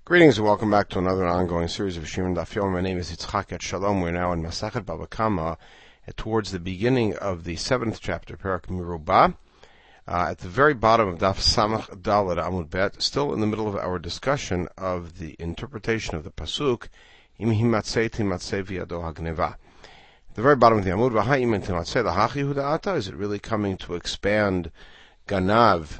Greetings and welcome back to another ongoing series of Shirim Daf Yomi. My name is Yitzchak at Shalom. We're now in Masachet Baba Kama, towards the beginning of the 7th chapter, Perak Merubah, at the very bottom of Daf Samach Daled Amud Bet, still in the middle of our discussion of the interpretation of the Pasuk, Im Himatzei Timatzei V'yado HaGneva. At the very bottom of the Amud, V'ha'im Timatzei L'Hach Yehuda Ata, is it really coming to expand Ganav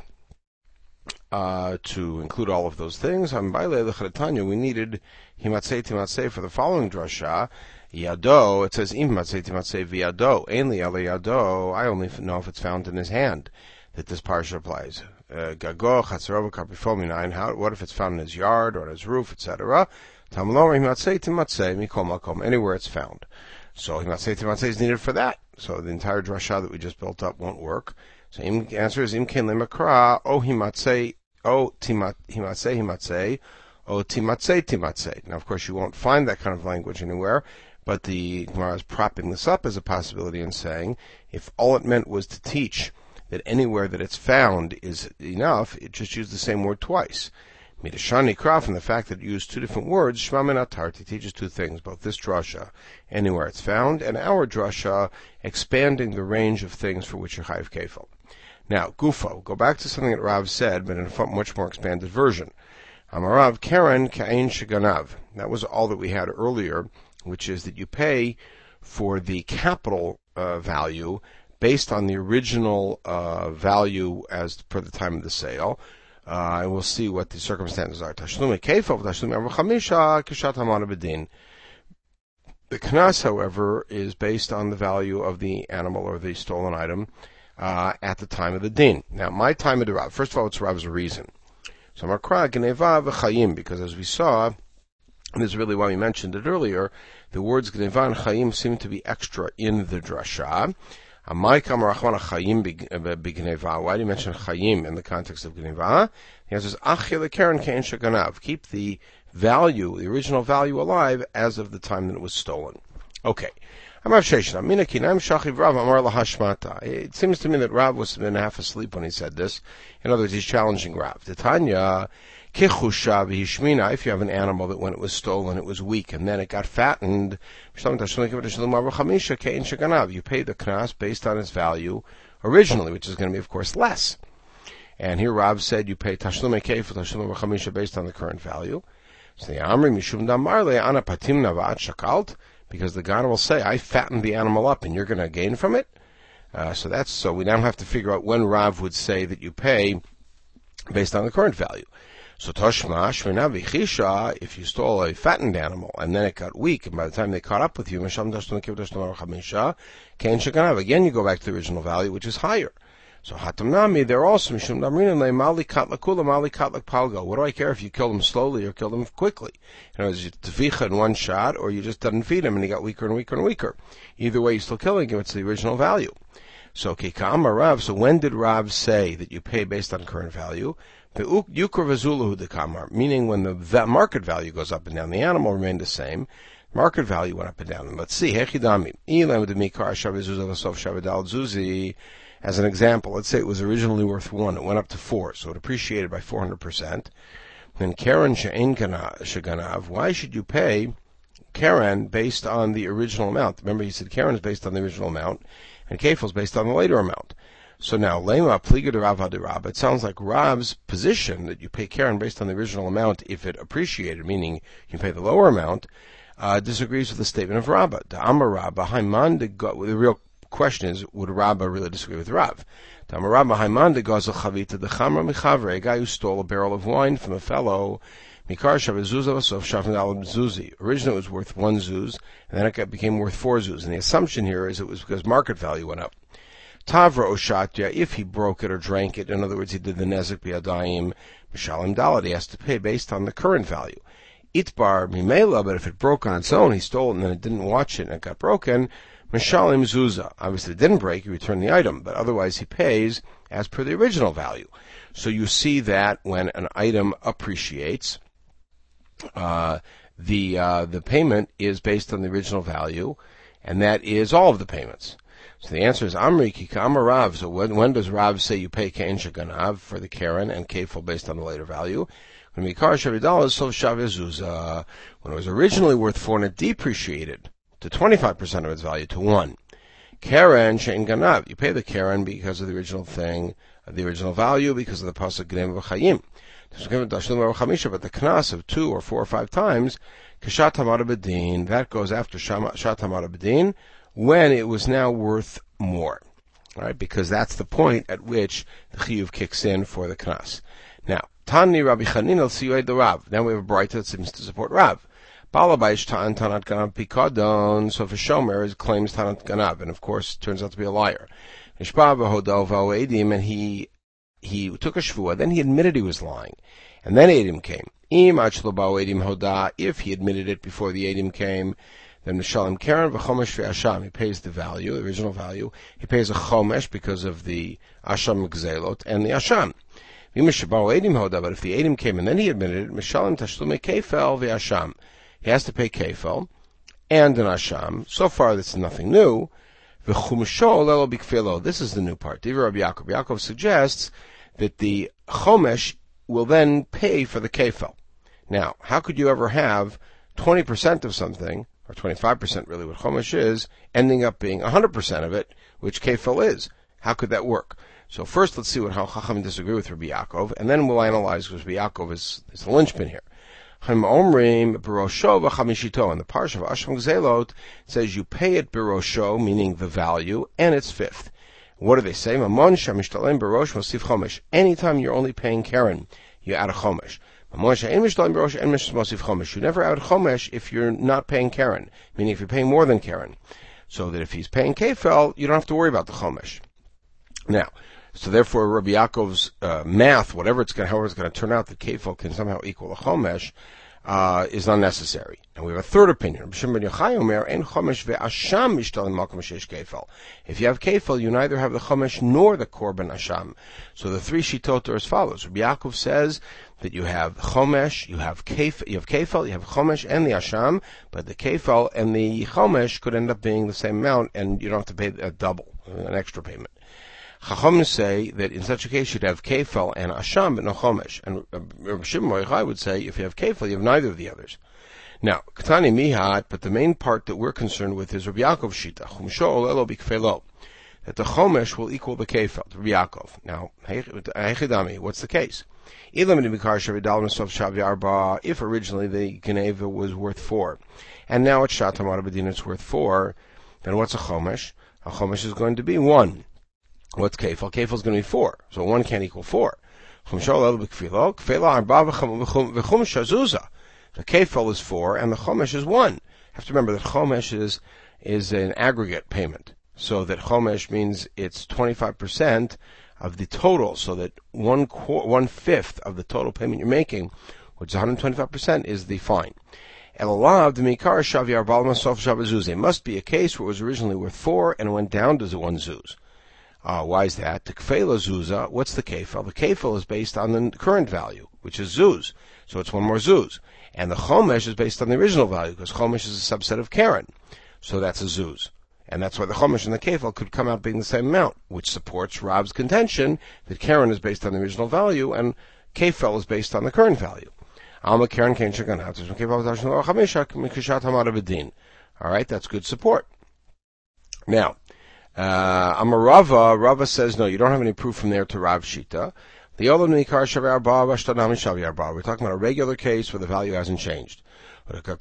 to include all of those things? We needed himatzei timatzei for the following drasha. Yado, it says im himatzei timatzei v'yado. Ainli ale yado, I only know if it's found in his hand that this parsha applies. Gago, chatzarova, karpifo minayin. What if it's found in his yard or on his roof, etc.? Tamlo himatzei timatzei mikol makom, anywhere it's found. So himatzei timatzei is needed for that. So the entire drasha that we just built up won't work. So the answer is im ken lemakra o himatzei o himatzei o timatzei. Now, of course, you won't find that kind of language anywhere, but the Gemara is propping this up as a possibility and saying if all it meant was to teach that anywhere that it's found is enough, it just used the same word twice. Midashani Kra, from the fact that it used two different words, Shema min Atarti teaches two things, both this drasha, anywhere it's found, and our drasha, expanding the range of things for which you're chayiv kefil. Now, Gufo, go back to something that Rav said, but in a much more expanded version. Amarav Karen Ka'ain Shaganav. That was all that we had earlier, which is that you pay for the capital value based on the original value as per the time of the sale. And we'll see what the circumstances are. Tashlum Kefov, Tashlum Arba Chamisha, Kishat Hamana Bedin. The Knas, however, is based on the value of the animal or the stolen item at the time of the din. Now, my time of the Rav, first of all, it's Rav's reason. So, Makra Gneva v'Chayim, because as we saw, and this is really why we mentioned it earlier, the words Gneva and Chayim seem to be extra in the drasha. Why do you mention Chayim in the context of Gneva? The answer is Achil Karen Kain Shaganav. Keep the value, the original value, alive as of the time that it was stolen. Okay. It seems to me that Rav was half asleep when he said this. In other words, he's challenging Rav. Titania, if you have an animal that when it was stolen it was weak and then it got fattened, you pay the knas based on its value originally, which is going to be, of course, less. And here Rav said you pay tashlumei kef tashlumei chamisha based on the current value. So the Amri mishum damarle ana patim navat shakalt, because the God will say, I fattened the animal up and you're going to gain from it. So we now have to figure out when Rav would say that you pay based on the current value. So Toshma, Shmena Vichisha, if you stole a fattened animal and then it got weak, and by the time they caught up with you, again you go back to the original value, which is higher. So Hatamnami, they're also Mishum Damrin le Mali Katlak Kula, Mali Katlak Palgo. What do I care if you killed him slowly or killed him quickly? You know, is it Tvicha in one shot, or you just didn't feed him and he got weaker and weaker and weaker? Either way, you're still killing him, it's the original value. So Kikama Rav, so when did Rav say that you pay based on current value? Meaning when the market value goes up and down, the animal remained the same. Market value went up and down. And let's see, as an example, let's say it was originally worth 1, it went up to 4, so it appreciated by 400%. Then Karen She'en Shaganav, why should you pay Karen based on the original amount? Remember, he said Karen is based on the original amount, and Kefil is based on the later amount. So now, Lema Pliga de Rav Hadirab, it sounds like Rav's position that you pay Karen based on the original amount if it appreciated, meaning you pay the lower amount, disagrees with the statement of Rabbah. The Amar Rabbah, the real question is, would Rabbah really disagree with Rav? The Amar Rabbah, Haiman de Gazel Chavita de Chamra Michavre, a guy who stole a barrel of wine from a fellow, Mikar Shavazuz Avasov Shavnal Zuzi. Originally it was worth 1 zuz, and then it became worth 4 zuz. And the assumption here is it was because market value went up. Tavra Oshatya, if he broke it or drank it, in other words, he did the Nezek Biadayim, Mishalim Dalit, he has to pay based on the current value. Itbar Mimela, but if it broke on its own, he stole it and then it didn't watch it and it got broken, Mishalim Zuza. Obviously it didn't break, he returned the item, but otherwise he pays as per the original value. So you see that when an item appreciates, the payment is based on the original value, and that is all of the payments. So the answer is Amri Kikama Rav. So when does Rav say you pay Kain Shaganav for the Karen and Kefil based on the later value? When it was originally worth 4 and it depreciated to 25% of its value to 1. Karen she'en ganav. You pay the Karen because of the original thing, the original value, because of the pasuk Gneim v'chayim. But the knas of 2 or 4 or 5 times, kashat hamara b'din, that goes after shat hamara b'din, when it was now worth more. All right, because that's the point at which the chiyuv kicks in for the knas. Now, Tani Rabbi Chanina l'siyuei the Rav. Now we have a brayta that seems to support Rav. Balabaysh ta'an tanat ganav pikadon. So if a shomer claims tanat ganav, and of course turns out to be a liar, nishpa v'hodal v'oedim, and he took a shvua, then he admitted he was lying, and then Edim came. Im achlo ba'oedim hoda. If he admitted it before the Edim came, then Mishalim Karen v'chomesh v'asham. He pays the value, the original value. He pays a chomesh because of the asham gzelot and the asham. But if the Edim came and then he admitted it, Mishalim tashlume kefel v'asham. He has to pay kefel and an asham. So far, that's nothing new. This is the new part. Rabbi Yaakov suggests that the chomesh will then pay for the kefel. Now, how could you ever have 20% of something, or 25% really what chomesh is, ending up being 100% of it, which kefel is? How could that work? So first, let's see how Chachamim disagree with Rabbi Yaakov, and then we'll analyze, because Rabbi Yaakov is the linchpin here. In the parsha of Asham Gzelot, it says you pay it birosho, meaning the value, and it's fifth. What do they say? Anytime you're only paying Karen, you add a chomesh. You never add chomesh if you're not paying Karen, meaning if you're paying more than Karen. So that if he's paying kefel, you don't have to worry about the chomesh. Now, so therefore, Rabbi Yaakov's math, however it's going to turn out, that kefel can somehow equal a chomesh, is unnecessary. And we have a third opinion. If you have kefel, you neither have the chomesh nor the korban asham. So the 3 shitot are as follows. Rabbi Yaakov says that you have chomesh, you have kefel, you have chomesh and the asham, but the kefel and the chomesh could end up being the same amount, and you don't have to pay a double, an extra payment. Chachamim say that in such a case you'd have kefel and asham, but no chomesh. And Rabbi Shimon Yochai would say if you have kefel, you have neither of the others. Now, Katani Mihat, but the main part that we're concerned with is Rabbi Yaakov's shita. Chumsho olelo bikfelo, that the chomesh will equal the kefel, Rabbi Yaakov. Now, heichidami, what's the case? If originally the geneva was worth 4, and now it's shatamar b'din, it's worth 4, then what's a chomesh? A chomesh is going to be 1. What's kefel? Kefel is going to be 4, so 1 can't equal 4. The kefel is 4, and the chomesh is 1. You have to remember that chomesh is an aggregate payment, so that chomesh means it's 25% of the total, so that 1/5 of the total payment you're making, which is 125%, is the fine. It must be a case where it was originally worth 4 and it went down to 1 zuz. Why is that? The kfela zuzah, what's the kefel? The kefel is based on the current value, which is zuz. So it's 1 more zuz. And the chomesh is based on the original value, because chomesh is a subset of karen. So that's a zuz. And that's why the chomesh and the kefel could come out being the same amount, which supports Rab's contention that karen is based on the original value and kefel is based on the current value. Alma karen kain shagan hatzis kefel zashnu chamisha mikishat hamara b'din. All right, that's good support. Now, Rava says, no, you don't have any proof from there to Rav Shita. We're talking about a regular case where the value hasn't changed. And you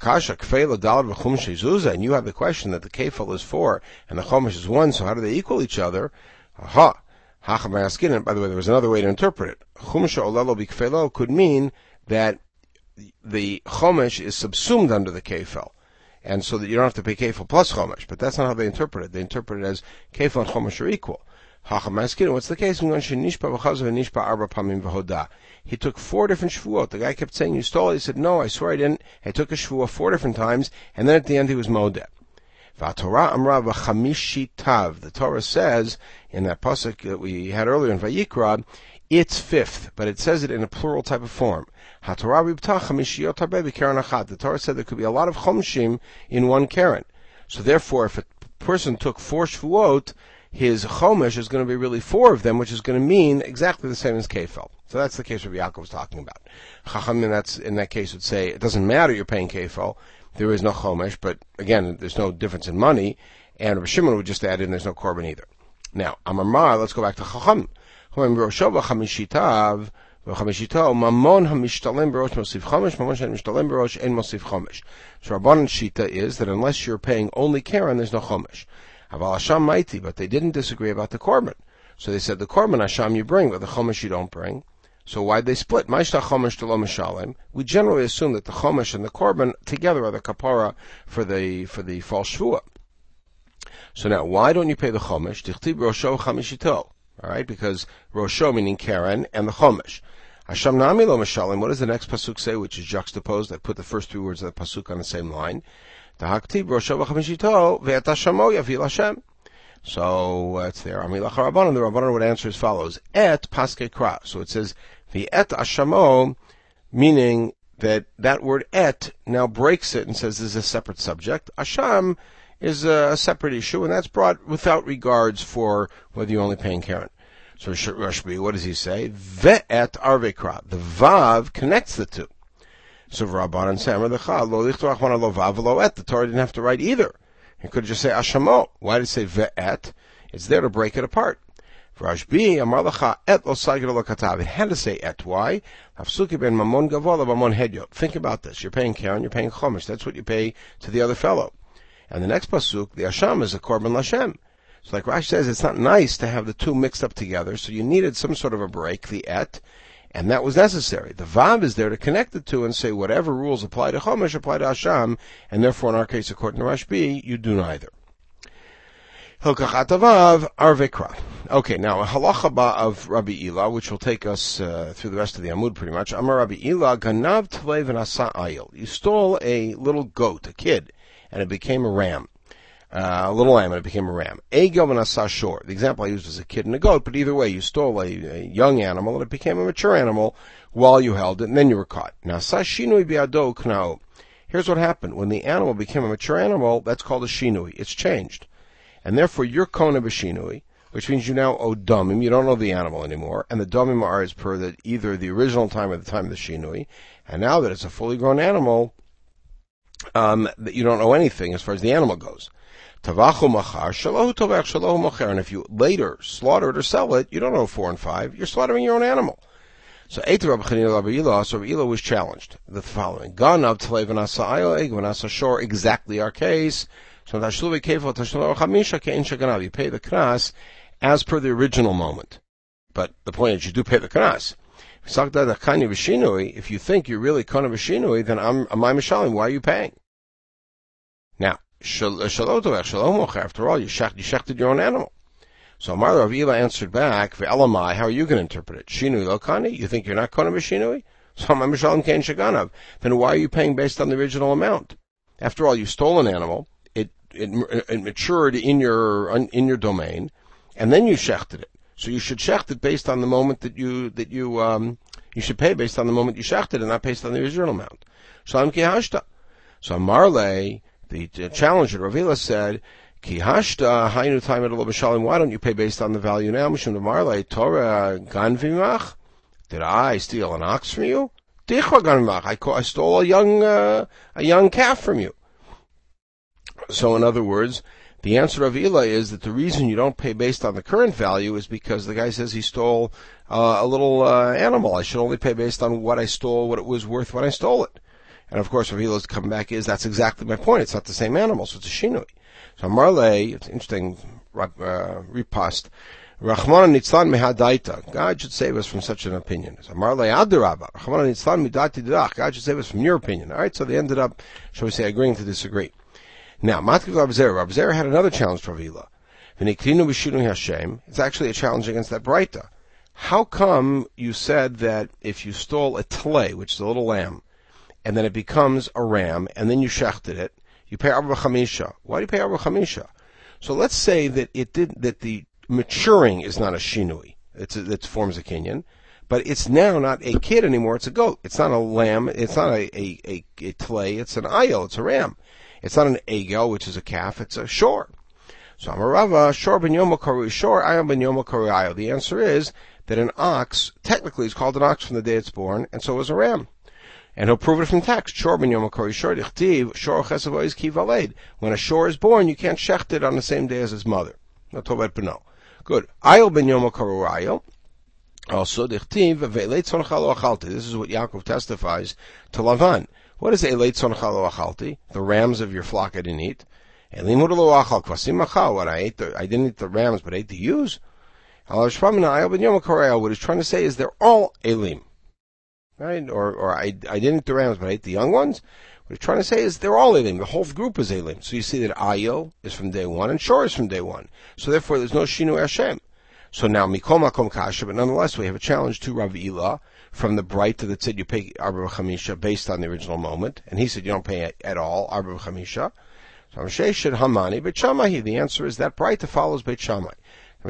have the question that the kefel is 4 and the chomesh is 1, so how do they equal each other? By the way, there was another way to interpret it. Chumsha olelo bikfelo could mean that the chomesh is subsumed under the kefel, and so that you don't have to pay kefel plus chomesh. But that's not how they interpret it. They interpret it as kefel and chomesh are equal. What's the case? He took 4 different shvuot. The guy kept saying, you stole it. He said, no, I swear I didn't. I took a shvuah 4 different times, and then at the end he was modeh. The Torah says, in that pasuk that we had earlier in Vayikra, it's 5th, but it says it in a plural type of form. The Torah said there could be a lot of chomshim in 1 keren. So therefore, if a person took 4 shvuot, his chomesh is going to be really 4 of them, which is going to mean exactly the same as kefel. So that's the case Rabbi Yaakov was talking about. Chacham in that case would say it doesn't matter you're paying kefel, there is no chomesh, but again, there's no difference in money, and Rabbi Shimon would just add in there's no korban either. Now, Amar Mar, let's go back to Chacham. Mamon hamishtalem berosh mosif chomesh, mamon she'en mishtalem berosh en mosif chomesh. So Rabbanan Shita is that unless you're paying only keren, there's no chomesh. Aval Hasham Maiti, but they didn't disagree about the korban. So they said the korban Hasham you bring, but the chomesh you don't bring. So why'd they split? Ma'ishta chomesh to lo mishalem. We generally assume that the chomesh and the korban together are the kapara for the false shvua. So now, why don't you pay the chomesh? Tichtib rosho chamishito. All right, because rosho meaning keren and the chomesh. Hasham nami lo mishalem. What does the next pasuk say, which is juxtaposed? I put the first 3 words of the pasuk on the same line. Tahaktib rosho v'chamishito ve'et hashamo yavil Hashem. So it's there. Amilach Rabbanan. The Rabbanan would answer as follows: Et paske kra. So it says ve'et hashamo, meaning that word et now breaks it and says this is a separate subject. Hasham is a separate issue, and that's brought without regards for whether you're only paying keren. So Rashbi, what does he say? Ve'et arvekra. The vav connects the two. So Rabbanan Samar Lecha lo lichtorach mana lo vav lo et. The Torah didn't have to write either. It could just say ashamo. Why did it say ve'et? It's there to break it apart. Rashbi Amar Lecha et lo sagir lo katav. It had to say et. Why? Hafsuki ben mamon gavol mamon hedyot. Think about this. You're paying keren. You're paying chomesh. That's what you pay to the other fellow. And the next pasuk, the asham is a korban lashem. So like Rashi says, it's not nice to have the two mixed up together, so you needed some sort of a break, the et, and that was necessary. The vav is there to connect the two and say whatever rules apply to chomesh apply to asham, and therefore in our case, according to Rashbi, you do neither. Hilkachat vav arvekra. Okay, now a halacha of Rabbi Ila, which will take us through the rest of the Amud pretty much. Amar Rabbi Ila, ganav tlei v'nasa ayil. You stole a little goat, a kid, and it became a ram. A little lamb, and it became a ram. Egel v'nasa shor. The example I used was a kid and a goat, but either way, you stole a young animal, and it became a mature animal while you held it, and then you were caught. Nasa shinui biado knao. Here's what happened. When the animal became a mature animal, that's called a shinui. It's changed. And therefore, you're kona b'shinui, which means you now owe damim. You don't owe the animal anymore, and the damim are as per either the original time or the time of the shinui. And now that it's a fully grown animal, that you don't owe anything as far as the animal goes. Tavachu machar shalahu tovach shalahu mocher. And if you later slaughter it or sell it, you don't owe 4 and 5. You're slaughtering your own animal. So Eiter Rabbi Chanina Rabbi Ila, so Rabbi Ila was challenged. The following: Ganav tlei v'nasa ayil eg v'nasa shor. Exactly our case. So tashlu v'kefel tashlu chamisha kein shaganav. You pay the knas as per the original moment. But the point is, you do pay the knas. If you think you're really kona b'shinui, then I'm mishalim. Why are you paying? Now, after all, you shechted your own animal. So Amar Rav Ila answered back, Ve'elamai, how are you going to interpret it? Shinui lo kani? You think you're not kona b'shinui? So I'm mishalim kein shaganav. Then why are you paying based on the original amount? After all, you stole an animal. It matured in your domain, and then you shechted it. So you should shecht it based on the moment you should pay based on the moment you shechted and not based on the original amount. Shalom ki hashta. So Marley, the challenger, Ravila said, ki hashta hainu taimed lo b'shalim. Why don't you pay based on the value now? Mishum de Marley, Torah ganvimach. Did I steal an ox from you? Dichwa ganvimach. I stole a young calf from you. So in other words, the answer of Ila is that the reason you don't pay based on the current value is because the guy says he stole a little animal. I should only pay based on what I stole, what it was worth when I stole it. And of course, Rav Ila's come back is that's exactly my point. It's not the same animal, so it's a shinui. So Marley, it's interesting ripost. Rachmana nitzlan mehadaita. God should save us from such an opinion. So Marley adarabba. Rachmana nitzlan midati dirach. God should save us from your opinion. All right, so they ended up, shall we say, agreeing to disagree. Now, Matkiv Rav Zera had another challenge for Ravila. It's actually a challenge against that Braita. How come you said that if you stole a tlei, which is a little lamb, and then it becomes a ram, and then you shechted it, you pay arba chamisha? Why do you pay arba chamisha? So let's say that that the maturing is not a shinui. It forms a kinyan, but it's now not a kid anymore. It's a goat. It's not a lamb. It's not a tlei. It's an ayil. It's a ram. It's not an egel, which is a calf. It's a shor. So Amarava, Shor ben Yomo Karui Shor, Ayo ben Yomo Karui Ayo. The answer is that an ox, technically, is called an ox from the day it's born, and so is a ram. And he'll prove it from text. Shor ben Yom HaKori Shor dichtiv, Shor Chesav Oiz Ki Valed. When a shor is born, you can't shecht it on the same day as his mother. Not talk about Beno. Good. Ayel ben Yom HaKori Ayel. Also, dichtiv, Ve'eleit Tzoncha Lo Achalti. This is what Yaakov testifies to Lavan. What is Eleit Tzoncha Lo Achalti? The rams of your flock I didn't eat. Elimud Lo Achal Kvasim Achal. What I didn't eat the rams, but I ate the ewes. What he's trying to say is they're all Elim. Right? Or I didn't eat the rams, but I ate the young ones. What he's trying to say is they're all Elim. The whole group is Elim. So you see that Ayo is from day one and Shor is from day one. So therefore there's no Shinu Hashem. So now Mikol Makom Kasha, but nonetheless we have a challenge to Rav Ila from the Bright that said you pay Arba Chamisha based on the original moment. And he said you don't pay at all, Arba Chamisha. So Amsheshed Hamani, Beit Shammai. The answer is that Bright follows Beit Shammai. That a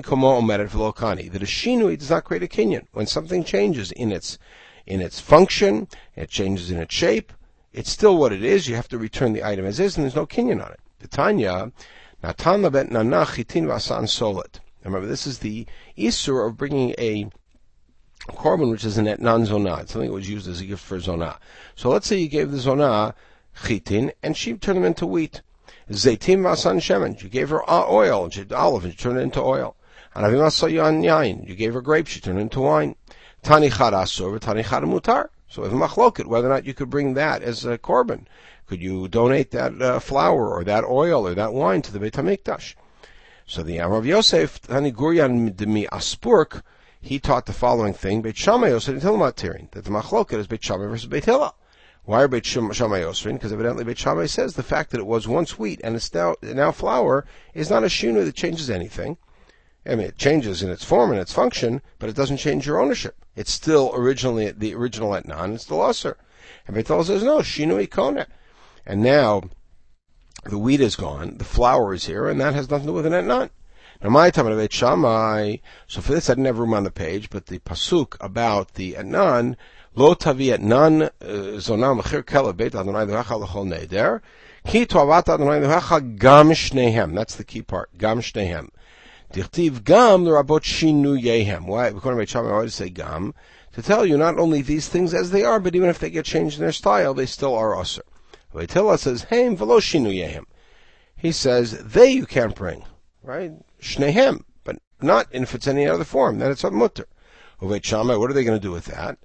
shinui does not create a kinyan. When something changes in its function, it changes in its shape, it's still what it is. You have to return the item as is, and there's no kinyan on it. Tanya, Natan labet nanach chitin v'asan solet. Remember, this is the isur of bringing a korban which is an etnan zonah. It's something that was used as a gift for zonah. So let's say you gave the zonah chitin, and she turned them into wheat. Zaitim v'asan shemen. You gave her oil, and she had olive, and she turned it into oil. Anavim asayan yain. You gave her grapes, she turned it into wine. Tani chad asur, tani chad mutar. So if machloket, whether or not you could bring that as a korban. Could you donate that flour, or that oil, or that wine to the Beit HaMikdash? So the Rav Yosef, Tani Guryan Demi Aspurk, he taught the following thing: Beit Shammai Yosef Hillel Matirin, that the machloket is Beit Shammai versus Beit Hillel. Why are Beit Shammai Yosrin? Because evidently Beit Shammai says the fact that it was once wheat and it's now flour is not a shinu that changes anything. I mean, it changes in its form and its function, but it doesn't change your ownership. It's still originally the original etnan. It's still usher. And Beit Hillel says no, shinu ikona. And now the wheat is gone, the flour is here, and that has nothing to do with an etnan. Now, my time at Beit Shammai. So for this, I didn't have room on the page, but the pasuk about the etnan. Lo tavi etnan zonah mechir kela beit Adonai levacha l'chol neder ki toavat Adonai levacha gam shnehem. That's the key part. Gam shnehem. Dichtiv gam l'rabot shinu yehem. Why? According to Beit Shammai, I always say gam to tell you not only these things as they are, but even if they get changed in their style, they still are usher. Beit Hillel says heim v'lo shinu yehem. He says they you can't bring, right? Shnehem, but not if it's any other form. Then it's a mutter. Beit Shammai, what are they going to do with that?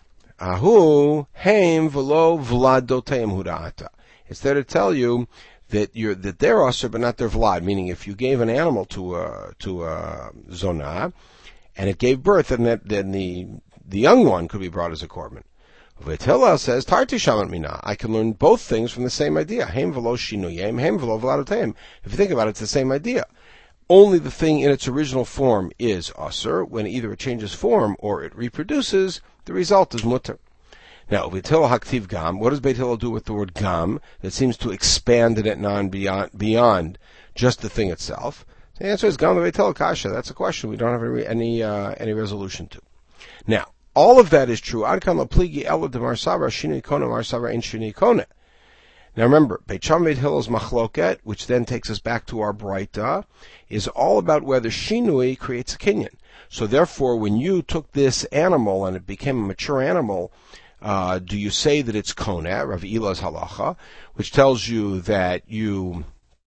Ahu heim v'lo vladoteim huda'ata. It's there to tell you that they're usher, but not their vlad. Meaning, if you gave an animal to a zonah, and it gave birth, then the young one could be brought as a korban. Beit Hillel says tarti shamat mina. I can learn both things from the same idea. Heim v'lo shinuyim, heim v'lo vladoteim. If you think about it, it's the same idea. Only the thing in its original form is usher. When either it changes form or it reproduces, the result is mutter. Now, Beit Hillel haktiv gam. What does Beit Hillel do with the word gam that seems to expand it beyond just the thing itself? The answer is gam Beit Hillel kasha. That's a question we don't have any resolution to. Now, all of that is true. Ad kan lapligi ela de marsavra shini kona marsavra ein shini kona. Now remember, Beit Shammai Beit Hillel's machloket, which then takes us back to our Braita, is all about whether shinui creates a kinyan. So therefore, when you took this animal and it became a mature animal, do you say that it's kona, Rav Ila's halacha, which tells you that you,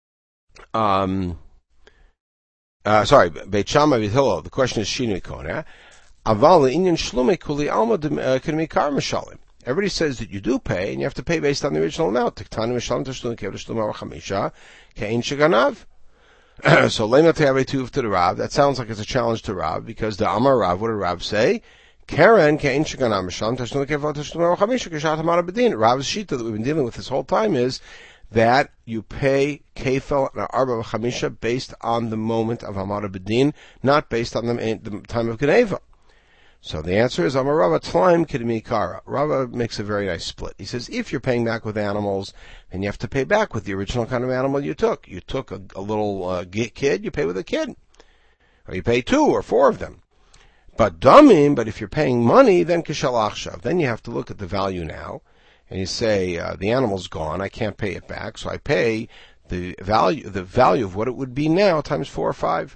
Beit Shammai Beit Hillel, the question is shinui kona. Aval inyan shlume kuli alma k'mikar mishalim. Everybody says that you do pay, and you have to pay based on the original amount. So, Lema Te'avetuv to the Rav. That sounds like it's a challenge to Rav, because the Amar Rav, what did Rav say? Karen Kein Shaganav Mishlam Tashlum Keval Tashlum Chamisha Kishat Hamar Bedin. Rav's shita that we've been dealing with this whole time is that you pay Kefel and Arba Chamisha based on the moment of Hamar Bedin, not based on the time of Geneva. So the answer is Amar Rava Tlaim Kidmi Kara. Rava makes a very nice split. He says if you're paying back with animals, then you have to pay back with the original kind of animal you took. You took a little kid, you pay with a kid. Or you pay 2 or 4 of them. But if you're paying money, then Kishal Achshav. Then you have to look at the value now, and you say, the animal's gone, I can't pay it back, so I pay the value of what it would be now times 4 or 5.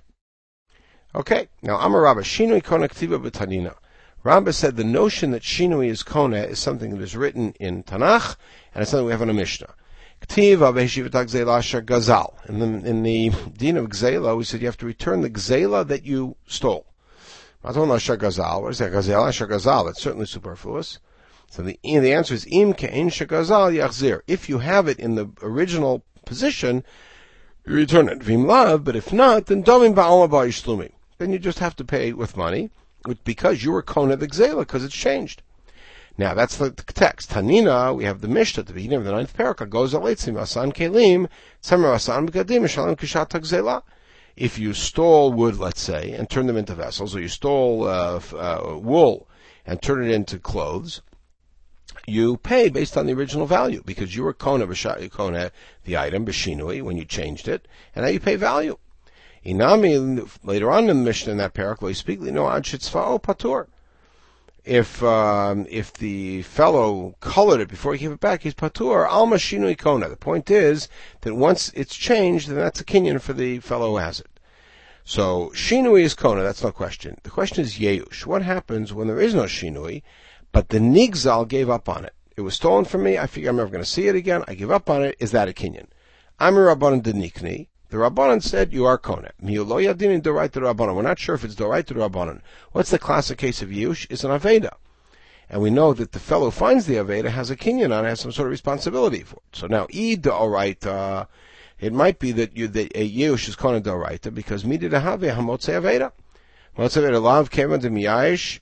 Okay, now Amar Rabba, Shinui Kona Ktiva B'Tanina. Rabba said the notion that Shinui is Kona is something that is written in Tanakh, and it's something we have in a Mishnah. Ktiva B'Heshivat Gzela Asher Gazal. In the Din of Gzela, we said you have to return the Gzela that you stole. Maton Asher Gazal. What is that? Gazela Asher Gazal. It's certainly superfluous. So the answer is Im Ke'en Shegazal Yachzir. If you have it in the original position, you return it. Vim Lav, but if not, then Domim Ba'al Ba'ishlumi. Then you just have to pay with money, because you were Kona the Gzela, because it's changed. Now, that's the text. Tanina, we have the Mishnah at the beginning of the 9th parak. Goes Aletzim, Asan Kelim, Samer Asan B'Gadim, Shalom Kishat Gzela. If you stole wood, let's say, and turned them into vessels, or you stole wool and turned it into clothes, you pay based on the original value, because you were Kona the item, B'Shinui, when you changed it, and now you pay value. Inami, later on in the Mishnah in that parak, we speak, no, Ad Shitzva'o Patur. If the fellow colored it before he gave it back, he's Patur, Alma Shinui Kona. The point is that once it's changed, then that's a kinyan for the fellow who has it. So, Shinui is Kona, that's no question. The question is Yeush. What happens when there is no Shinui, but the Nigzal gave up on it? It was stolen from me, I figure I'm never going to see it again, I give up on it, is that a kinyan? I'm a Rabbanan Denikni. The Rabbanan said, you are Kona. We're not sure if it's Doraita Rabbanan. What's the classic case of Yush? It's an Aveda. And we know that the fellow who finds the Aveda has a kinyan on it, has some sort of responsibility for it. So now, Doraita, it might be that a Yush is Kona Doraita, because Midi Dehave Hamotze Aveda. Hamotze Aveda Lav Kema de Miyash,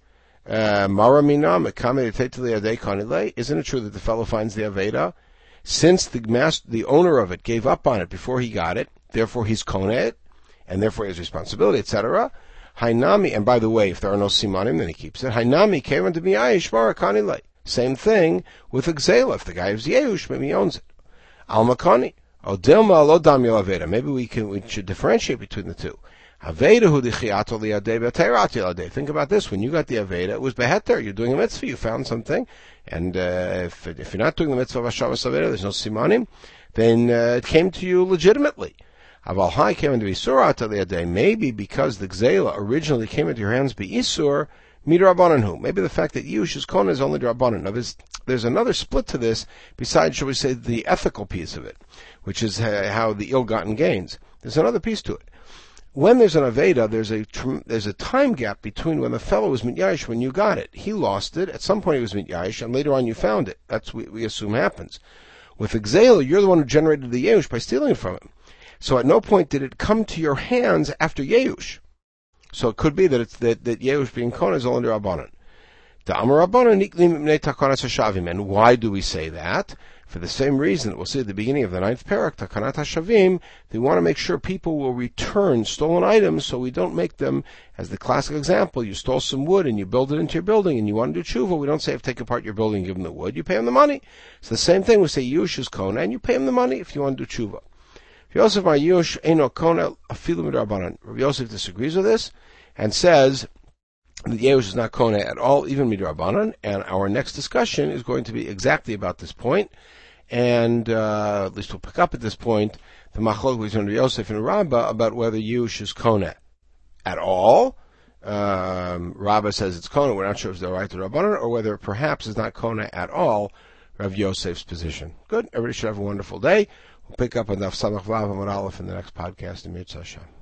Maramina, Mekame Tetele Ade Konile. Isn't it true that the fellow finds the Aveda? Since the owner of it gave up on it before he got it, therefore he's Kona it, and therefore he has responsibility, etc. Hainami, and by the way, if there are no simanim, then he keeps it. Hainami kevan to miyayish mara kanile. Same thing with a gzela. If the guy is yeush, maybe he owns it. Alma kani. Odilma lo dam aveda. Maybe we should differentiate between the two. Aveda hu dichiato liadei b'teirati liadei. Think about this. When you got the aveda, it was beheter. You're doing a mitzvah. You found something, and if you're not doing the mitzvah of hashavas aveda, there's no simanim, then it came to you legitimately. Aval Hai came into Isur Ataliadeh, maybe because the Gzela originally came into your hands by Isur, Midrabbananhu. Maybe the fact that Yush is Kona is only Drabbanan. Now there's another split to this, besides, shall we say, the ethical piece of it, which is how the ill-gotten gains. There's another piece to it. When there's an Aveda, there's a time gap between when the fellow was Mityayish, when you got it. He lost it, at some point he was Mityayish, and later on you found it. That's what we assume happens. With the Gzela, you're the one who generated the Yush by stealing it from him. So at no point did it come to your hands after Yeush. So it could be that that Yeush being Kona is only Rabbanan. The Amar Rabbanan niklim mipnei takanat hashavim. And why do we say that? For the same reason that we'll see at the beginning of the 9th parak, takanat hashavim, they want to make sure people will return stolen items, so we don't make them, as the classic example, you stole some wood and you build it into your building and you want to do tshuva, we don't say take apart your building and give them the wood, you pay them the money. It's the same thing, we say Yeush is Kona and you pay them the money if you want to do tshuva. Yosef Mayush Eno Kona Afilu Midrabanan. Rabbi Yosef disagrees with this and says that Yeush is not Kona at all, even Midrabanan. And our next discussion is going to be exactly about this point. And at least we'll pick up at this point the machlok between Rabbi Yosef and Rabbah about whether Yeush is Kona at all. Rabbah says it's Kona. We're not sure if it's the right to Rabbanan, or whether perhaps it's not Kona at all. Rav Yosef's position. Good. Everybody should have a wonderful day. We'll pick up on Daf Samach Vav Amud Aleph in the next podcast in Mitzvah Hashem.